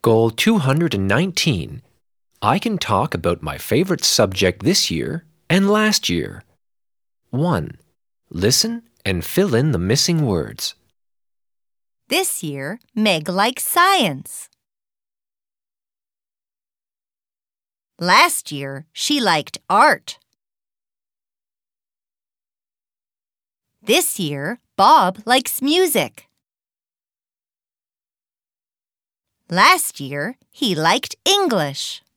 Goal 219. I can talk about my favorite subject this year and last year. 1. Listen and fill in the missing words. This year, Meg likes science. Last year, she liked art. This year, Bob likes music. Last year, he liked English.